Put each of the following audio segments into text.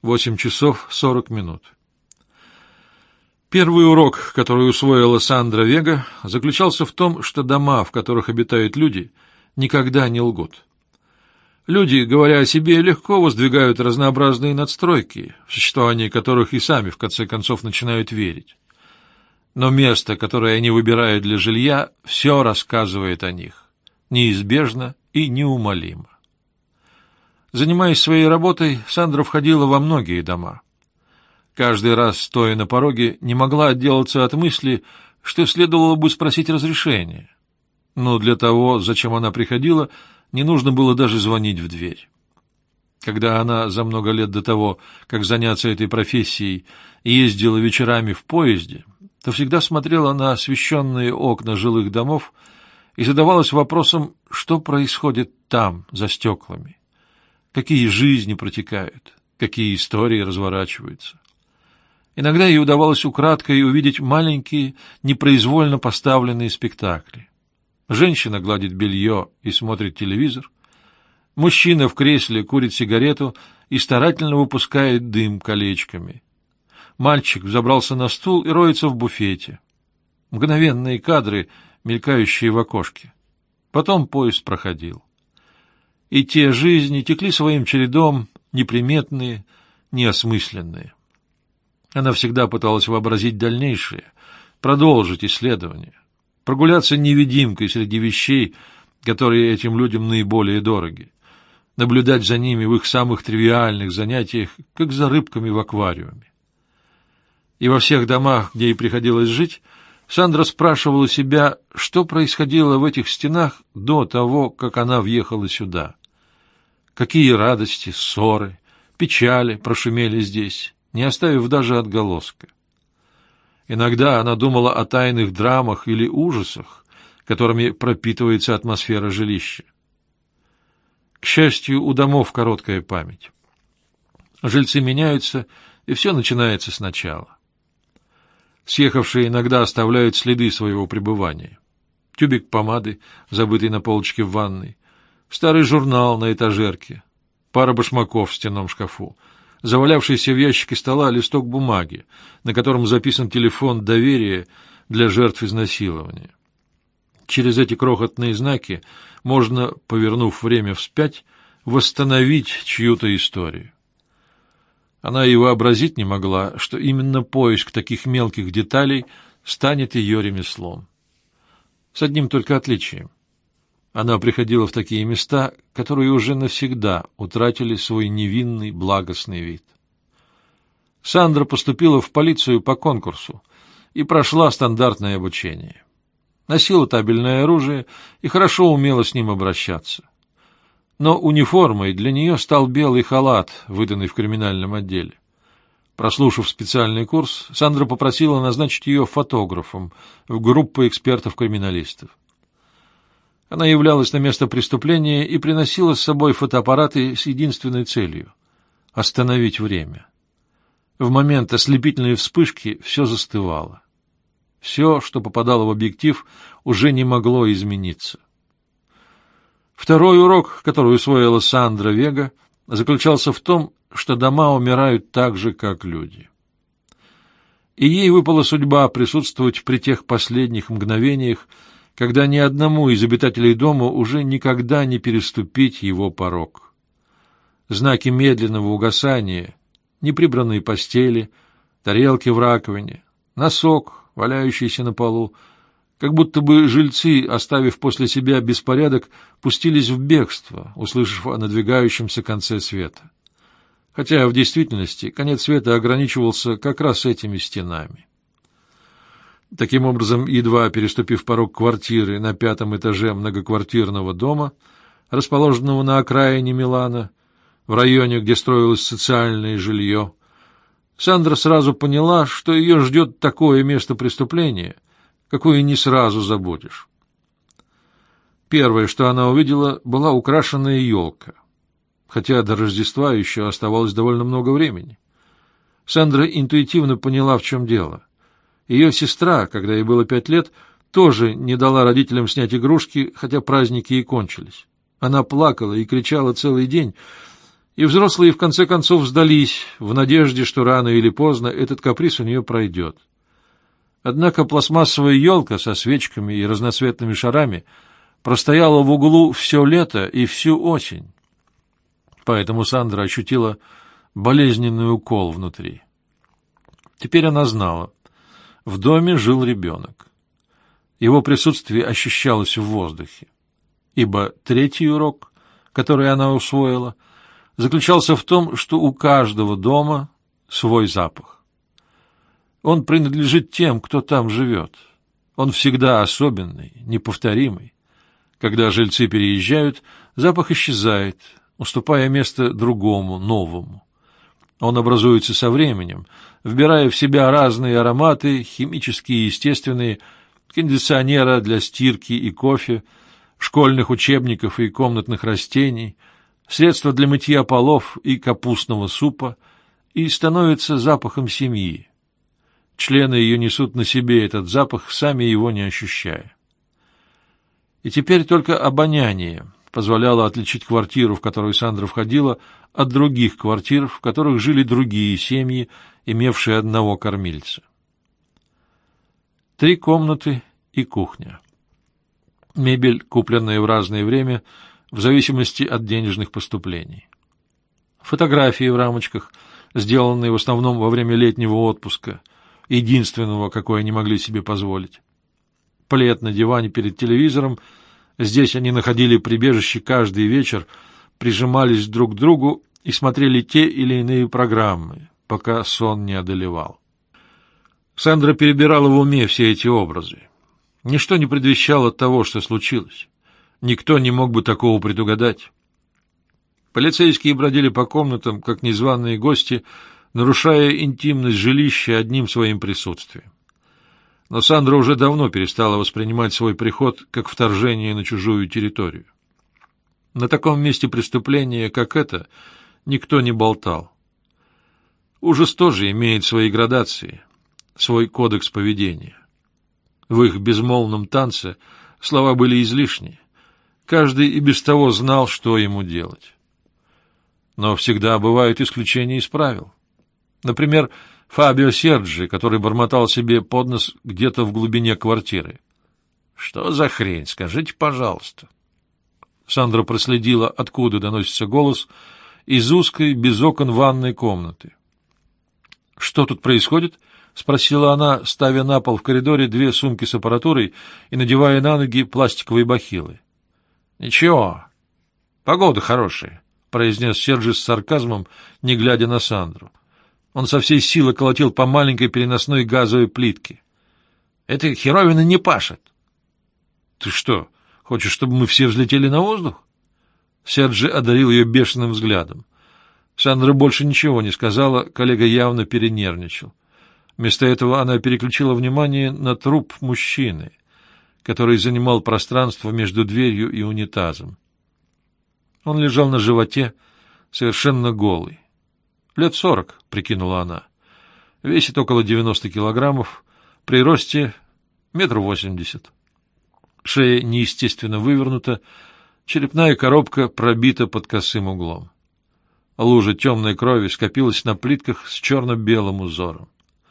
8:40. Первый урок, который усвоила Сандра Вега, заключался в том, что дома, в которых обитают люди, никогда не лгут. Люди, говоря о себе, легко воздвигают разнообразные надстройки, в существование которых и сами, в конце концов, начинают верить. Но место, которое они выбирают для жилья, все рассказывает о них, неизбежно и неумолимо. Занимаясь своей работой, Сандра входила во многие дома. Каждый раз, стоя на пороге, не могла отделаться от мысли, что следовало бы спросить разрешения. Но для того, зачем она приходила, не нужно было даже звонить в дверь. Когда она за много лет до того, как заняться этой профессией, ездила вечерами в поезде, то всегда смотрела на освещенные окна жилых домов и задавалась вопросом, что происходит там, за стеклами, какие жизни протекают, какие истории разворачиваются. Иногда ей удавалось украдкой увидеть маленькие, непроизвольно поставленные спектакли. Женщина гладит белье и смотрит телевизор. Мужчина в кресле курит сигарету и старательно выпускает дым колечками. Мальчик взобрался на стул и роется в буфете. Мгновенные кадры, мелькающие в окошке. Потом поезд проходил. И те жизни текли своим чередом, неприметные, неосмысленные. Она всегда пыталась вообразить дальнейшее, продолжить исследование, прогуляться невидимкой среди вещей, которые этим людям наиболее дороги, наблюдать за ними в их самых тривиальных занятиях, как за рыбками в аквариуме. И во всех домах, где ей приходилось жить, Сандра спрашивала себя, что происходило в этих стенах до того, как она въехала сюда. Какие радости, ссоры, печали прошумели здесь, не оставив даже отголоска. Иногда она думала о тайных драмах или ужасах, которыми пропитывается атмосфера жилища. К счастью, у домов короткая память. Жильцы меняются, и все начинается сначала. Съехавшие иногда оставляют следы своего пребывания. Тюбик помады, забытый на полочке в ванной, старый журнал на этажерке, пара башмаков в стенном шкафу, завалявшийся в ящике стола листок бумаги, на котором записан телефон доверия для жертв изнасилования. Через эти крохотные знаки можно, повернув время вспять, восстановить чью-то историю. Она и вообразить не могла, что именно поиск таких мелких деталей станет ее ремеслом. С одним только отличием. Она приходила в такие места, которые уже навсегда утратили свой невинный, благостный вид. Сандра поступила в полицию по конкурсу и прошла стандартное обучение. Носила табельное оружие и хорошо умела с ним обращаться. Но униформой для нее стал белый халат, выданный в криминальном отделе. Прослушав специальный курс, Сандра попросила назначить ее фотографом в группу экспертов-криминалистов. Она являлась на место преступления и приносила с собой фотоаппараты с единственной целью — остановить время. В момент ослепительной вспышки все застывало. Все, что попадало в объектив, уже не могло измениться. Второй урок, который усвоила Сандра Вега, заключался в том, что дома умирают так же, как люди. И ей выпала судьба присутствовать при тех последних мгновениях, когда ни одному из обитателей дома уже никогда не переступить его порог. Знаки медленного угасания, неприбранные постели, тарелки в раковине, носок, валяющийся на полу, как будто бы жильцы, оставив после себя беспорядок, пустились в бегство, услышав о надвигающемся конце света. Хотя в действительности конец света ограничивался как раз этими стенами. Таким образом, едва переступив порог квартиры на 5-м этаже многоквартирного дома, расположенного на окраине Милана, в районе, где строилось социальное жилье, Сандра сразу поняла, что ее ждет такое место преступления, какое не сразу забудешь. Первое, что она увидела, была украшенная елка, хотя до Рождества еще оставалось довольно много времени. Сандра интуитивно поняла, в чем дело. Ее сестра, когда ей было 5 лет, тоже не дала родителям снять игрушки, хотя праздники и кончились. Она плакала и кричала целый день, И взрослые в конце концов сдались, в надежде, что рано или поздно этот каприз у нее пройдет. Однако пластмассовая елка со свечками и разноцветными шарами простояла в углу все лето и всю осень. Поэтому Сандра ощутила болезненный укол внутри. Теперь она знала. В доме жил ребенок. Его присутствие ощущалось в воздухе. Ибо третий урок, который она усвоила, заключался в том, что у каждого дома свой запах. Он принадлежит тем, кто там живет. Он всегда особенный, неповторимый. Когда жильцы переезжают, запах исчезает, уступая место другому, новому. Он образуется со временем, вбирая в себя разные ароматы, химические и естественные, кондиционера для стирки и кофе, школьных учебников и комнатных растений, средства для мытья полов и капустного супа, и становится запахом семьи. Члены ее несут на себе этот запах, сами его не ощущая. И теперь только обоняние позволяло отличить квартиру, в которую Сандра входила, от других квартир, в которых жили другие семьи, имевшие одного кормильца. 3 комнаты и кухня. Мебель, купленная в разное время, в зависимости от денежных поступлений. Фотографии в рамочках, сделанные в основном во время летнего отпуска, единственного, какой они могли себе позволить. Плед на диване перед телевизором, здесь они находили прибежище каждый вечер, прижимались друг к другу и смотрели те или иные программы, пока сон не одолевал. Сандра перебирала в уме все эти образы. Ничто не предвещало того, что случилось. Никто не мог бы такого предугадать. Полицейские бродили по комнатам, как незваные гости, нарушая интимность жилища одним своим присутствием. Но Сандра уже давно перестала воспринимать свой приход как вторжение на чужую территорию. На таком месте преступления, как это, никто не болтал. Ужас тоже имеет свои градации, свой кодекс поведения. В их безмолвном танце слова были излишни. Каждый и без того знал, что ему делать. Но всегда бывают исключения из правил. Например, Фабио Серджи, который бормотал себе под нос где-то в глубине квартиры. «Что за хрень? Скажите, пожалуйста». Сандра проследила, откуда доносится голос, из узкой, без окон ванной комнаты. «Что тут происходит?» — спросила она, ставя на пол в коридоре 2 сумки с аппаратурой и надевая на ноги пластиковые бахилы. «Ничего, погода хорошая», — произнес Серджи с сарказмом, не глядя на Сандру. Он со всей силы колотил по маленькой переносной газовой плитке. «Эта херовина не пашет». «Ты что, хочешь, чтобы мы все взлетели на воздух?» Серджи одарил ее бешеным взглядом. Сандра больше ничего не сказала, коллега явно перенервничал. Вместо этого она переключила внимание на труп мужчины, который занимал пространство между дверью и унитазом. Он лежал на животе, совершенно голый. 40 лет, прикинула она. Весит около 90 килограммов, при росте 1,80 м. Шея неестественно вывернута, черепная коробка пробита под косым углом. Лужа темной крови скопилась на плитках с черно-белым узором.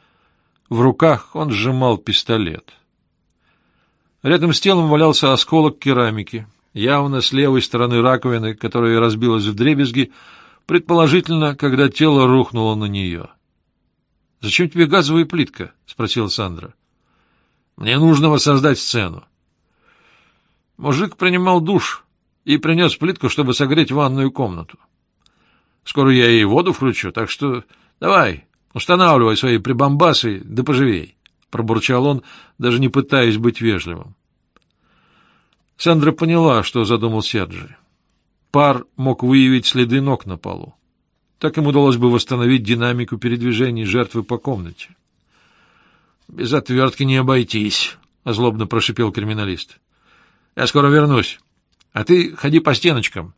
В руках он сжимал пистолет. Рядом с телом валялся осколок керамики, явно с левой стороны раковины, которая разбилась вдребезги, предположительно, когда тело рухнуло на нее. — Зачем тебе газовая плитка? — спросила Сандра. — Мне нужно воссоздать сцену. Мужик принимал душ и принес плитку, чтобы согреть ванную комнату. Скоро я и воду включу, так что давай, устанавливай свои прибамбасы, да поживей, — пробурчал он, даже не пытаясь быть вежливым. Сандра поняла, что задумал Серджи. Пар мог выявить следы ног на полу. Так им удалось бы восстановить динамику передвижений жертвы по комнате. — Без отвертки не обойтись, — злобно прошипел криминалист. — Я скоро вернусь, а ты ходи по стеночкам.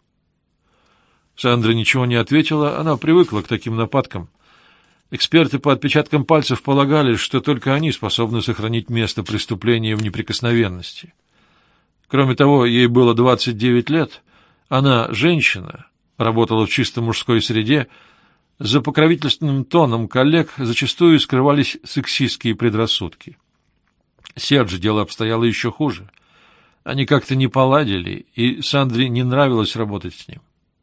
Сандра ничего не ответила, она привыкла к таким нападкам. Эксперты по отпечаткам пальцев полагали, что только они способны сохранить место преступления в неприкосновенности. Кроме того, ей было 29 лет, она женщина, работала в чисто мужской среде, за покровительственным тоном коллег зачастую скрывались сексистские предрассудки. Серджи дело обстояло еще хуже. Они как-то не поладили, и Сандре не нравилось работать с ним.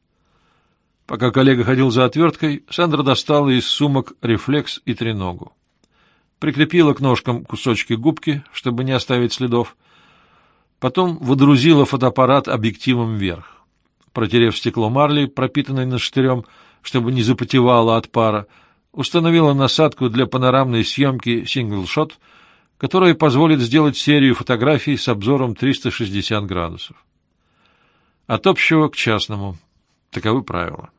Пока коллега ходил за отверткой, Сандра достала из сумок рефлекс и треногу. Прикрепила к ножкам кусочки губки, чтобы не оставить следов. Потом водрузила фотоаппарат объективом вверх. Протерев стекло марлей, пропитанной наштырем, чтобы не запотевало от пара, установила насадку для панорамной съемки сингл-шот, которая позволит сделать серию фотографий с обзором 360 градусов. От общего к частному. Таковы правила.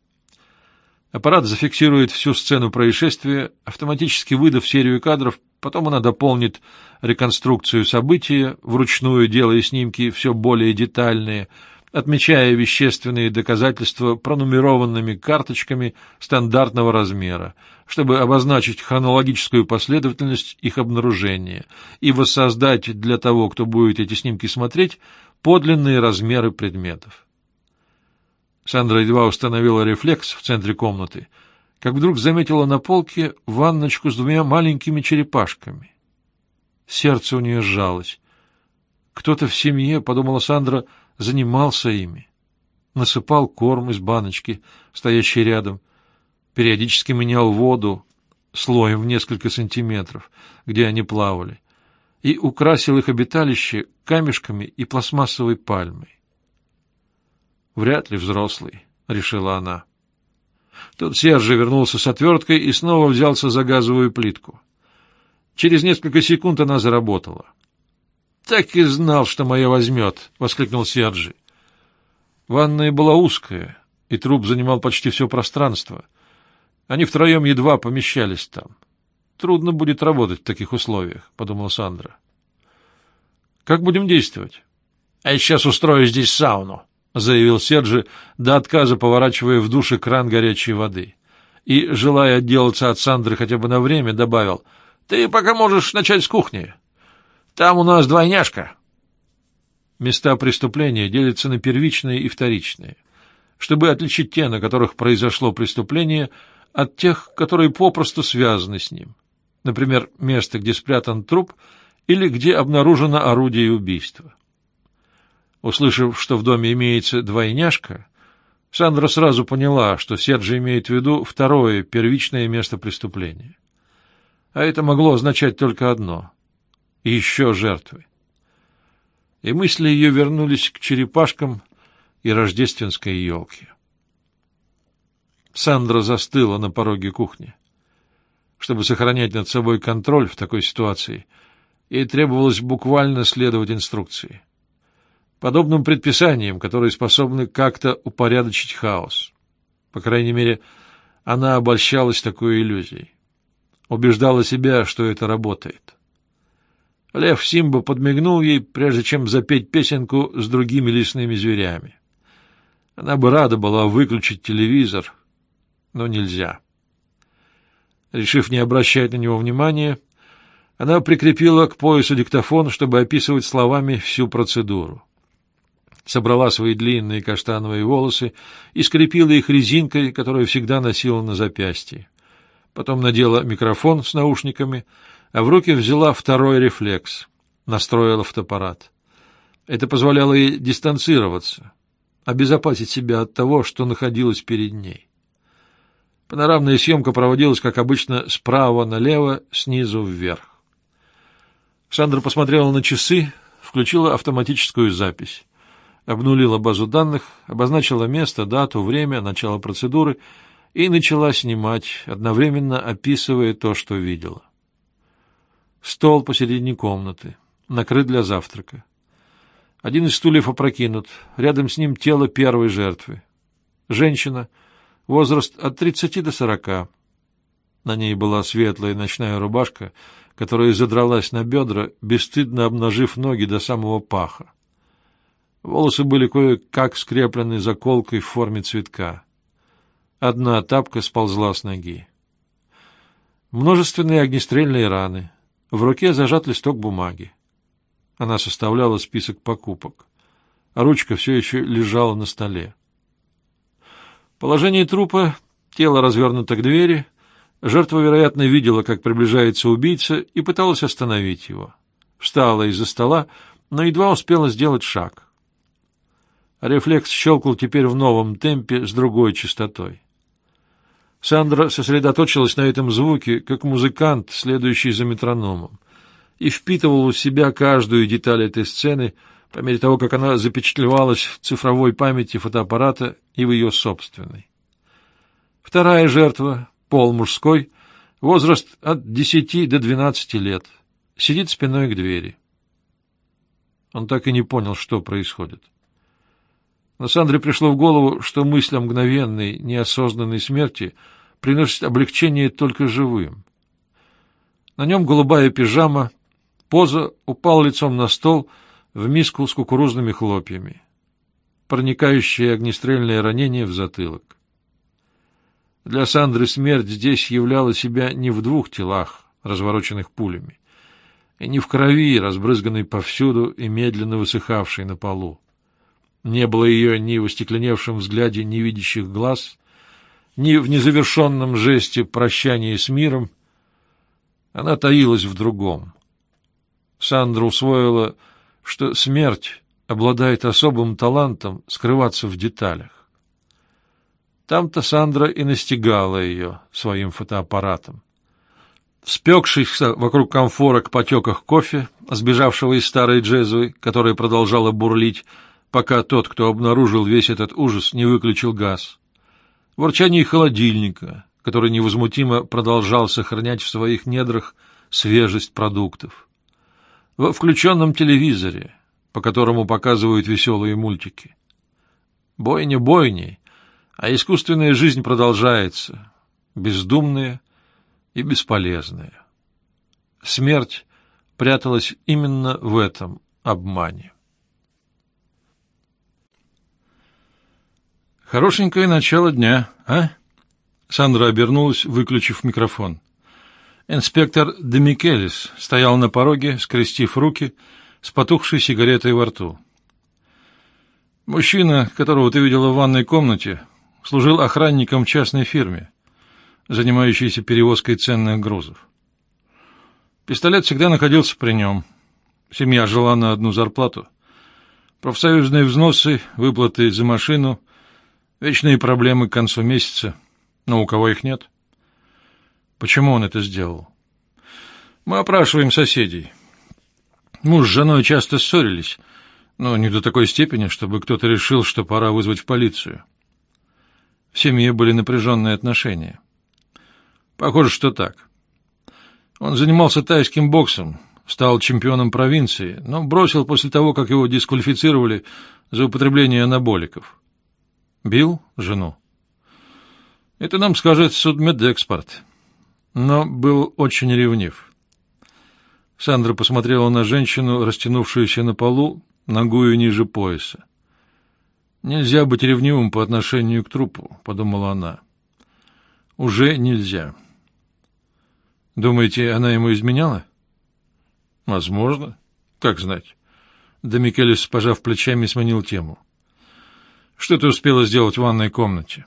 Аппарат зафиксирует всю сцену происшествия, автоматически выдав серию кадров, потом она дополнит реконструкцию события, вручную делая снимки все более детальные, отмечая вещественные доказательства пронумерованными карточками стандартного размера, чтобы обозначить хронологическую последовательность их обнаружения и воссоздать для того, кто будет эти снимки смотреть, подлинные размеры предметов. Сандра едва установила рефлекс в центре комнаты, как вдруг заметила на полке ванночку с двумя маленькими черепашками. Сердце у нее сжалось. Кто-то в семье, подумала Сандра, занимался ими. Насыпал корм из баночки, стоящей рядом, периодически менял воду слоем в несколько сантиметров, где они плавали, и украсил их обиталище камешками и пластмассовой пальмой. «Вряд ли взрослый», — решила она. Тут Серджи вернулся с отверткой и снова взялся за газовую плитку. Через несколько секунд она заработала. «Так и знал, что моя возьмет», — воскликнул Серджи. Ванная была узкая, и труп занимал почти все пространство. Они втроем едва помещались там. «Трудно будет работать в таких условиях», — подумала Сандра. «Как будем действовать?» «А я сейчас устрою здесь сауну», — заявил Серджи, до отказа поворачивая в душе кран горячей воды. И, желая отделаться от Сандры хотя бы на время, добавил: «Ты пока можешь начать с кухни. Там у нас двойняшка». Места преступления делятся на первичные и вторичные, чтобы отличить те, на которых произошло преступление, от тех, которые попросту связаны с ним. Например, место, где спрятан труп, или где обнаружено орудие убийства. Услышав, что в доме имеется двойняшка, Сандра сразу поняла, что Серджи имеет в виду второе, первичное место преступления. А это могло означать только одно — еще жертвы. И мысли ее вернулись к черепашкам и рождественской елке. Сандра застыла на пороге кухни. Чтобы сохранять над собой контроль в такой ситуации, ей требовалось буквально следовать инструкции. Подобным предписаниям, которые способны как-то упорядочить хаос. По крайней мере, она обольщалась такой иллюзией. Убеждала себя, что это работает. Лев Симба подмигнул ей, прежде чем запеть песенку с другими лесными зверями. Она бы рада была выключить телевизор, но нельзя. Решив не обращать на него внимания, она прикрепила к поясу диктофон, чтобы описывать словами всю процедуру. Собрала свои длинные каштановые волосы и скрепила их резинкой, которую всегда носила на запястье. Потом надела микрофон с наушниками, а в руки взяла второй рефлекс, настроила фотоаппарат. Это позволяло ей дистанцироваться, обезопасить себя от того, что находилось перед ней. Панорамная съемка проводилась, как обычно, справа налево, снизу вверх. Сандра посмотрела на часы, включила автоматическую запись. Обнулила базу данных, обозначила место, дату, время, начало процедуры и начала снимать, одновременно описывая то, что видела. Стол посередине комнаты, накрыт для завтрака. Один из стульев опрокинут, рядом с ним тело первой жертвы. Женщина, возраст от 30 до 40. На ней была светлая ночная рубашка, которая задралась на бедра, бесстыдно обнажив ноги до самого паха. Волосы были кое-как скреплены заколкой в форме цветка. Одна тапка сползла с ноги. Множественные огнестрельные раны. В руке зажат листок бумаги. Она составляла список покупок, а ручка все еще лежала на столе. положении трупа тело развернуто к двери. Жертва, вероятно, видела, как приближается убийца, и пыталась остановить его. Встала из-за стола, но едва успела сделать шаг. Рефлекс щелкал теперь в новом темпе с другой частотой. Сандра сосредоточилась на этом звуке, как музыкант, следующий за метрономом, и впитывала в себя каждую деталь этой сцены по мере того, как она запечатлевалась в цифровой памяти фотоаппарата и в ее собственной. Вторая жертва, пол мужской, возраст от 10 до 12 лет, сидит спиной к двери. Он так и не понял, что происходит. Но Сандре пришло в голову, что мысль о мгновенной, неосознанной смерти приносит облегчение только живым. На нем голубая пижама, поза, упал лицом на стол в миску с кукурузными хлопьями. Проникающее огнестрельное ранение в затылок. Для Сандры смерть здесь являла себя не в двух телах, развороченных пулями, и не в крови, разбрызганной повсюду и медленно высыхавшей на полу. Не было ее ни в остекленевшем взгляде невидящих глаз, ни в незавершенном жесте прощания с миром. Она таилась в другом. Сандра усвоила, что смерть обладает особым талантом скрываться в деталях. Там-то Сандра и настигала ее своим фотоаппаратом. Спекшийся вокруг комфора к потеках кофе, сбежавшего из старой джезвы, которая продолжала бурлить, пока тот, кто обнаружил весь этот ужас, не выключил газ. В ворчании холодильника, который невозмутимо продолжал сохранять в своих недрах свежесть продуктов. Во включенном телевизоре, по которому показывают веселые мультики. Бойня бойней, а искусственная жизнь продолжается, бездумная и бесполезная. Смерть пряталась именно в этом обмане. «Хорошенькое начало дня, а?» Сандра обернулась, выключив микрофон. Инспектор Демикелис стоял на пороге, скрестив руки, с потухшей сигаретой во рту. «Мужчина, которого ты видела в ванной комнате, служил охранником в частной фирме, занимающейся перевозкой ценных грузов. Пистолет всегда находился при нем. Семья жила на одну зарплату. Профсоюзные взносы, выплаты за машину, вечные проблемы к концу месяца. Но у кого их нет? Почему он это сделал? Мы опрашиваем соседей. Муж с женой часто ссорились, но не до такой степени, чтобы кто-то решил, что пора вызвать в полицию. В семье были напряженные отношения. Похоже, что так. Он занимался тайским боксом, стал чемпионом провинции, но бросил после того, как его дисквалифицировали за употребление анаболиков. Бил жену. Это нам скажет судмедэксперт. Но был очень ревнив. Сандра посмотрела на женщину, растянувшуюся на полу, нагую ниже пояса. «Нельзя быть ревнивым по отношению к трупу», — подумала она. «Уже нельзя». «Думаете, она ему изменяла?» «Возможно. Как знать». Демикелис, пожав плечами, сменил тему. «Что ты успела сделать в ванной комнате?»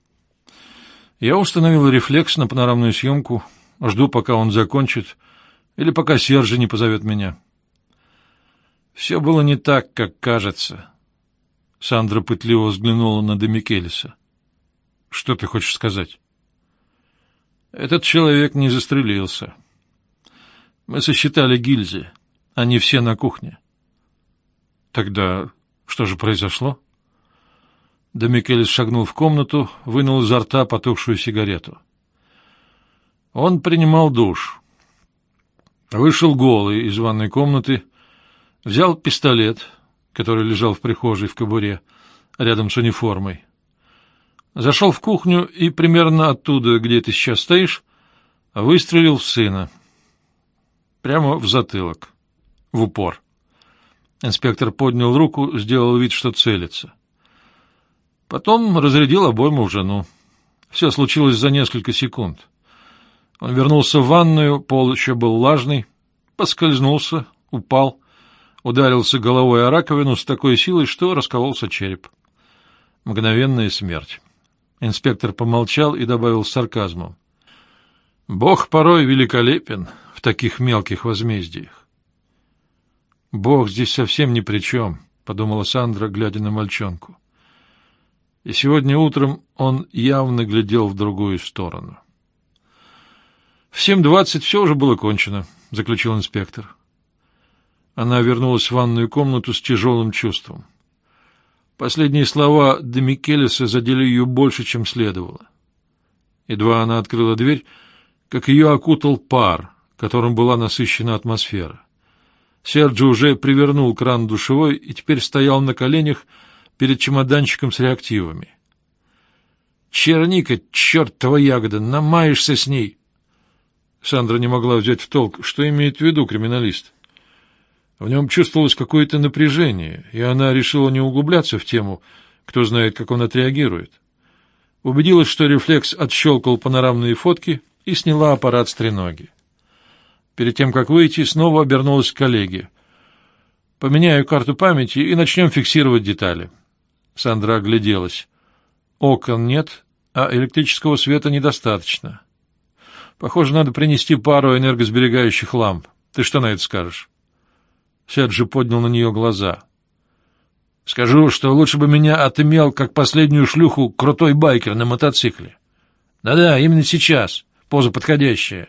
«Я установил рефлекс на панорамную съемку. Жду, пока он закончит, или пока Сержи не позовет меня». «Все было не так, как кажется». Сандра пытливо взглянула на Демикелиса. «Что ты хочешь сказать?» «Этот человек не застрелился. Мы сосчитали гильзы. Они все на кухне». «Тогда что же произошло?» Демикелис шагнул в комнату, вынул изо рта потухшую сигарету. Он принимал душ. Вышел голый из ванной комнаты, взял пистолет, который лежал в прихожей в кобуре, рядом с униформой. Зашел в кухню и примерно оттуда, где ты сейчас стоишь, выстрелил в сына. Прямо в затылок. В упор. Инспектор поднял руку, сделал вид, что целится. Потом разрядил обойму в жену. Все случилось за несколько секунд. Он вернулся в ванную, пол еще был влажный, поскользнулся, упал, ударился головой о раковину с такой силой, что раскололся череп. Мгновенная смерть. Инспектор помолчал и добавил с сарказмом: «Бог порой великолепен в таких мелких возмездиях». «Бог здесь совсем ни при чем», — подумала Сандра, глядя на мальчонку. И сегодня утром он явно глядел в другую сторону. «В 7:20 все уже было кончено», — заключил инспектор. Она вернулась в ванную комнату с тяжелым чувством. Последние слова де Микелеса задели ее больше, чем следовало. Едва она открыла дверь, как ее окутал пар, которым была насыщена атмосфера. Серджио уже привернул кран душевой и теперь стоял на коленях перед чемоданчиком с реактивами. «Черника, чертова ягода, намаешься с ней!» Сандра не могла взять в толк, что имеет в виду криминалист. В нем чувствовалось какое-то напряжение, и она решила не углубляться в тему, кто знает, как он отреагирует. Убедилась, что рефлекс отщелкал панорамные фотки и сняла аппарат с треноги. Перед тем, как выйти, снова обернулась к коллеге. «Поменяю карту памяти и начнем фиксировать детали». Сандра огляделась. Окон нет, а электрического света недостаточно. Похоже, надо принести пару энергосберегающих ламп. Ты что на это скажешь? Серджи поднял на нее глаза. «Скажу, что лучше бы меня отымел, как последнюю шлюху, крутой байкер на мотоцикле. Да-да, именно сейчас. Поза подходящая».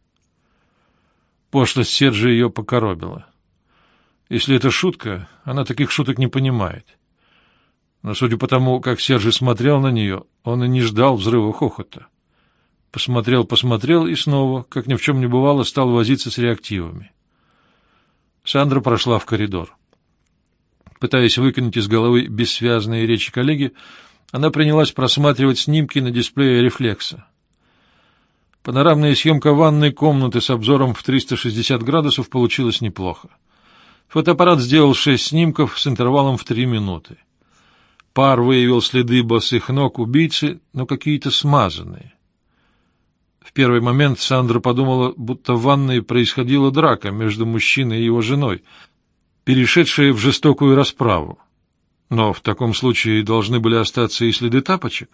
Пошлость Серджи ее покоробила. Если это шутка, она таких шуток не понимает. Но судя по тому, как Серджи смотрел на нее, он и не ждал взрыва хохота. Посмотрел и снова, как ни в чем не бывало, стал возиться с реактивами. Сандра прошла в коридор. Пытаясь выкинуть из головы бессвязные речи коллеги, она принялась просматривать снимки на дисплее рефлекса. Панорамная съемка ванной комнаты с обзором в 360 градусов получилась неплохо. Фотоаппарат сделал 6 снимков с интервалом в 3 минуты. Пар выявил следы босых ног убийцы, но какие-то смазанные. В первый момент Сандра подумала, будто в ванной происходила драка между мужчиной и его женой, перешедшая в жестокую расправу. Но в таком случае должны были остаться и следы тапочек.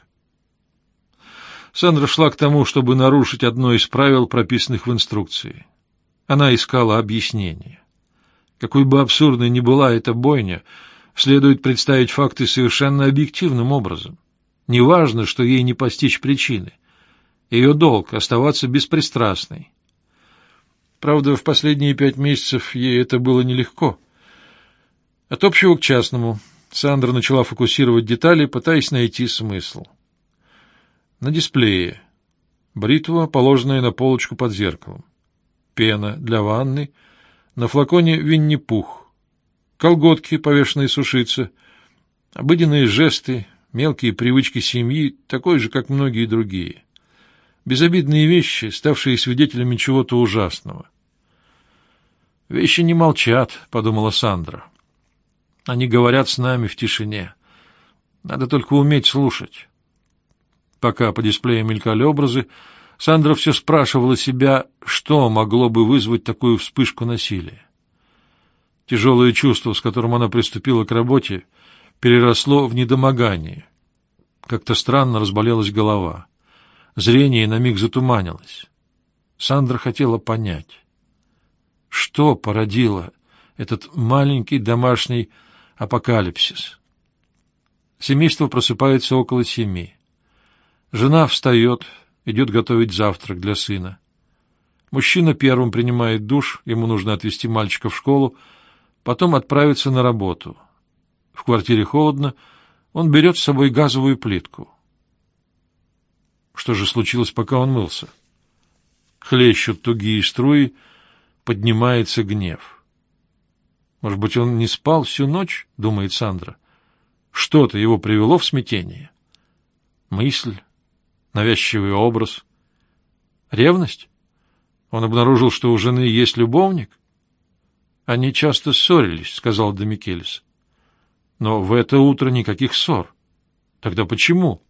Сандра шла к тому, чтобы нарушить одно из правил, прописанных в инструкции. Она искала объяснение. Какой бы абсурдной ни была эта бойня, следует представить факты совершенно объективным образом. Неважно, что ей не постичь причины. Ее долг — оставаться беспристрастной. Правда, в последние 5 месяцев ей это было нелегко. От общего к частному Сандра начала фокусировать детали, пытаясь найти смысл. На дисплее бритва, положенная на полочку под зеркалом, пена для ванны, на флаконе Винни-Пух, колготки, повешенные сушиться, обыденные жесты, мелкие привычки семьи, такой же, как многие другие. Безобидные вещи, ставшие свидетелями чего-то ужасного. «Вещи не молчат», — подумала Сандра. «Они говорят с нами в тишине. Надо только уметь слушать». Пока по дисплею мелькали образы, Сандра все спрашивала себя, что могло бы вызвать такую вспышку насилия. Тяжелое чувство, с которым она приступила к работе, переросло в недомогание. Как-то странно разболелась голова. Зрение на миг затуманилось. Сандра хотела понять, что породило этот маленький домашний апокалипсис. Семейство просыпается около 7. Жена встает, идет готовить завтрак для сына. Мужчина первым принимает душ, ему нужно отвезти мальчика в школу, потом отправиться на работу. В квартире холодно, он берет с собой газовую плитку. Что же случилось, пока он мылся? Хлещут тугие струи, поднимается гнев. Может быть, он не спал всю ночь, думает Сандра. Что-то его привело в смятение. Мысль, навязчивый образ. Ревность? Он обнаружил, что у жены есть любовник? Они часто ссорились, сказал де Микелес. Но в это утро никаких ссор. Тогда почему?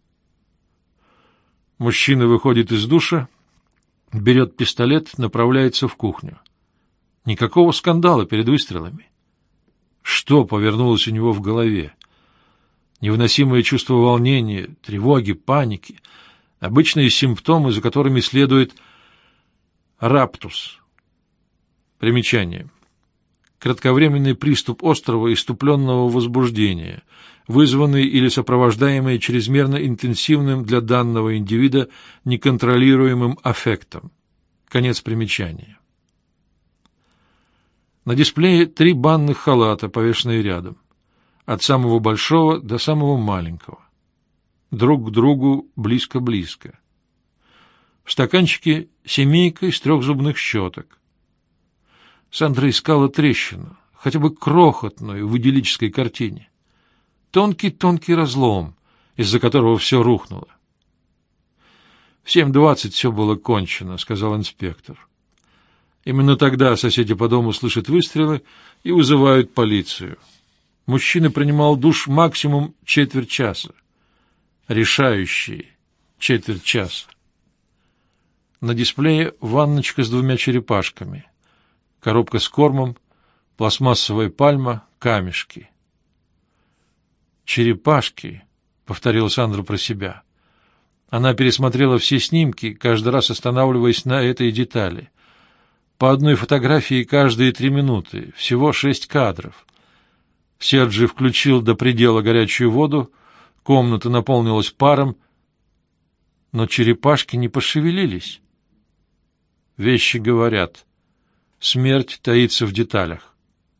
Мужчина выходит из душа, берет пистолет, направляется в кухню. Никакого скандала перед выстрелами. Что повернулось у него в голове? Невыносимое чувство волнения, тревоги, паники — обычные симптомы, за которыми следует раптус. Примечание. Кратковременный приступ острого исступленного возбуждения, вызванный или сопровождаемый чрезмерно интенсивным для данного индивида неконтролируемым аффектом. Конец примечания. На дисплее 3 банных халата, повешенные рядом, от самого большого до самого маленького, друг к другу близко-близко. В стаканчике семейка из 3 зубных щеток. Сандра искала трещину, хотя бы крохотную в идиллической картине. Тонкий-тонкий разлом, из-за которого все рухнуло. «В 7:20 все было кончено», — сказал инспектор. Именно тогда соседи по дому слышат выстрелы и вызывают полицию. Мужчина принимал душ максимум четверть часа. Решающие четверть часа. На дисплее ванночка с 2 черепашками, коробка с кормом, пластмассовая пальма, камешки. «Черепашки», — повторила Сандра про себя. Она пересмотрела все снимки, каждый раз останавливаясь на этой детали. По одной фотографии каждые 3 минуты, всего 6 кадров. Серджи включил до предела горячую воду, комната наполнилась паром, но черепашки не пошевелились. Вещи говорят, смерть таится в деталях.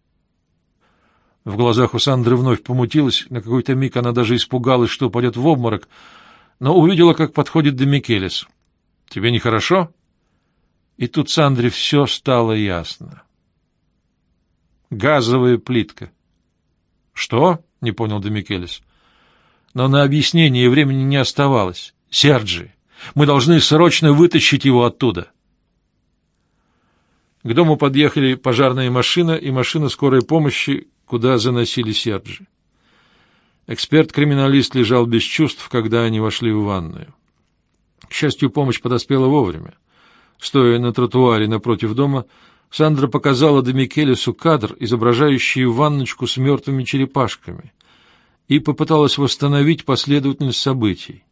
В глазах у Сандры вновь помутилось, на какой-то миг она даже испугалась, что упадет в обморок, но увидела, как подходит де Микелис. «Тебе нехорошо?» И тут Сандре все стало ясно. Газовая плитка. «Что?» — не понял де Микелис. Но на объяснение времени не оставалось. «Серджи, мы должны срочно вытащить его оттуда». К дому подъехали пожарная машина и машина скорой помощи, куда заносили Серджи. Эксперт-криминалист лежал без чувств, когда они вошли в ванную. К счастью, помощь подоспела вовремя. Стоя на тротуаре напротив дома, Сандра показала де Микелису кадр, изображающий ванночку с мертвыми черепашками, и попыталась восстановить последовательность событий.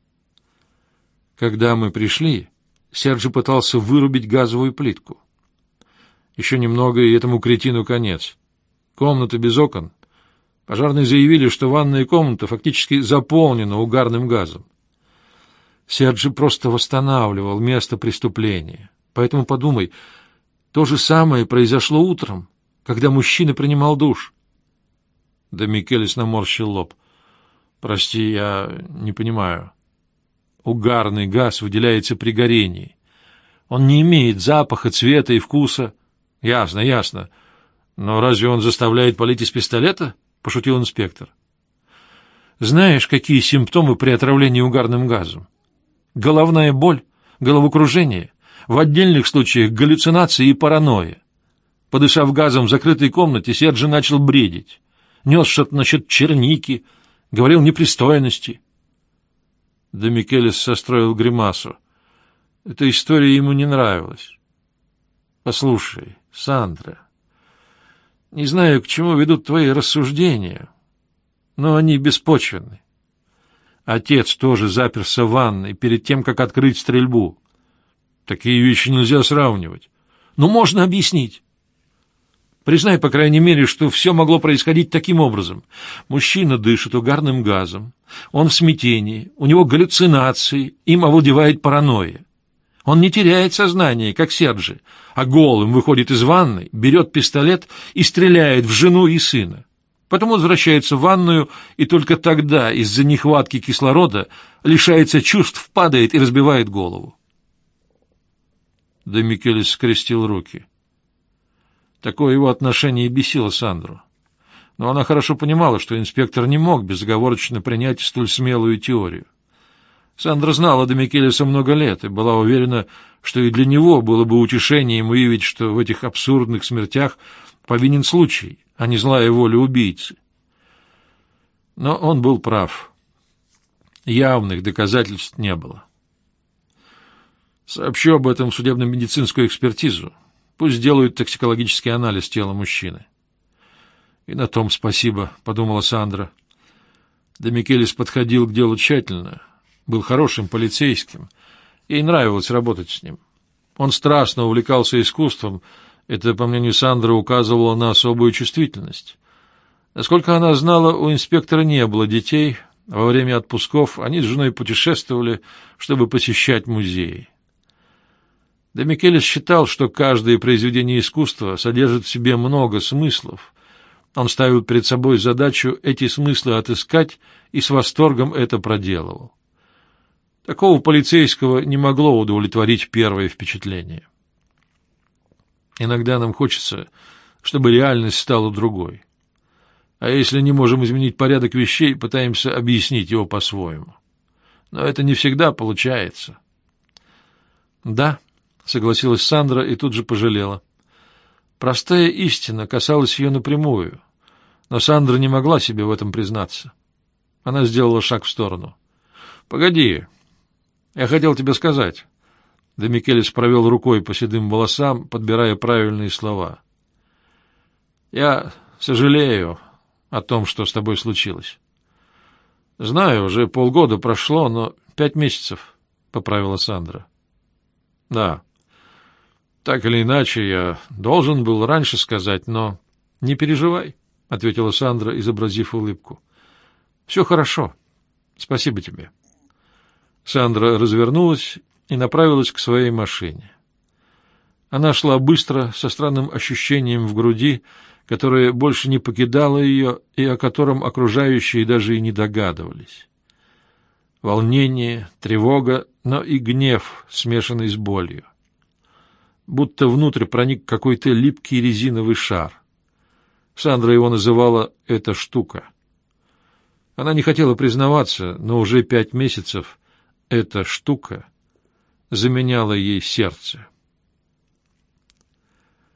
Когда мы пришли, Серджи пытался вырубить газовую плитку. Еще немного, и этому кретину конец. Комната без окон. Пожарные заявили, что ванная комната фактически заполнена угарным газом. Серджи просто восстанавливал место преступления. Поэтому подумай, то же самое произошло утром, когда мужчина принимал душ. Де Микелис наморщил лоб. «Прости, я не понимаю. Угарный газ выделяется при горении. Он не имеет запаха, цвета и вкуса». «Ясно, ясно. Но разве он заставляет палить из пистолета?» — пошутил инспектор. «Знаешь, какие симптомы при отравлении угарным газом? Головная боль, головокружение, в отдельных случаях галлюцинации и паранойя. Подышав газом в закрытой комнате, Серджи начал бредить. Нес что-то насчет черники, говорил непристойности». Де Микелис состроил гримасу. Эта история ему не нравилась. «Послушай, Сандра, не знаю, к чему ведут твои рассуждения, но они беспочвенны. Отец тоже заперся в ванной перед тем, как открыть стрельбу. Такие вещи нельзя сравнивать. Но можно объяснить. Признай, по крайней мере, что все могло происходить таким образом. Мужчина дышит угарным газом, он в смятении, у него галлюцинации, им овладевает паранойя. Он не теряет сознание, как Серджи, а голым выходит из ванной, берет пистолет и стреляет в жену и сына. Потом возвращается в ванную, и только тогда, из-за нехватки кислорода, лишается чувств, падает и разбивает голову. Де Микелис скрестил руки. Такое его отношение бесило Сандру. Но она хорошо понимала, что инспектор не мог безоговорочно принять столь смелую теорию. Сандра знала де Микелиса много лет и была уверена, что и для него было бы утешением выявить, что в этих абсурдных смертях повинен случай, а не злая воля убийцы. Но он был прав. Явных доказательств не было. Сообщу об этом в судебно-медицинскую экспертизу. Пусть сделают токсикологический анализ тела мужчины. И на том спасибо, — подумала Сандра. Де Микелис подходил к делу тщательно, был хорошим полицейским, ей нравилось работать с ним. Он страстно увлекался искусством, это, по мнению Сандры, указывало на особую чувствительность. Насколько она знала, у инспектора не было детей, во время отпусков они с женой путешествовали, чтобы посещать музеи. Де Микелис считал, что каждое произведение искусства содержит в себе много смыслов. Он ставил перед собой задачу эти смыслы отыскать и с восторгом это проделывал. Такого полицейского не могло удовлетворить первое впечатление. Иногда нам хочется, чтобы реальность стала другой. А если не можем изменить порядок вещей, пытаемся объяснить его по-своему. Но это не всегда получается. Да, согласилась Сандра и тут же пожалела. Простая истина касалась ее напрямую, но Сандра не могла себе в этом признаться. Она сделала шаг в сторону. — Погоди, я хотел тебе сказать. Де Микелис провел рукой по седым волосам, подбирая правильные слова. — Я сожалею о том, что с тобой случилось. — Знаю, уже полгода прошло, но 5 месяцев, — поправила Сандра. — Да. Так или иначе, я должен был раньше сказать, но... — Не переживай, — ответила Сандра, изобразив улыбку. — Все хорошо. Спасибо тебе. Сандра развернулась и направилась к своей машине. Она шла быстро, со странным ощущением в груди, которое больше не покидало ее и о котором окружающие даже и не догадывались. Волнение, тревога, но и гнев, смешанный с болью. Будто внутрь проник какой-то липкий резиновый шар. Сандра его называла «эта штука». Она не хотела признаваться, но уже 5 месяцев эта штука заменяла ей сердце.